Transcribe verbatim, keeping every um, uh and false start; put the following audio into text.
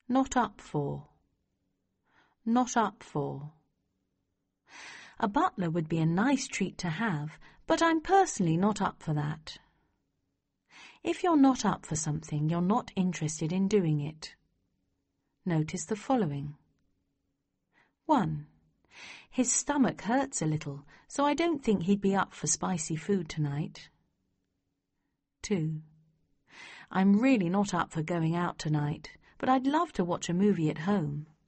Not up for. Not up for. A butler would be a nice treat to have, but I'm personally not up for that. If you're not up for something, you're not interested in doing it. Notice the following. one. His stomach hurts a little, so I don't think he'd be up for spicy food tonight. two. I'm really not up for going out tonight, but I'd love to watch a movie at home.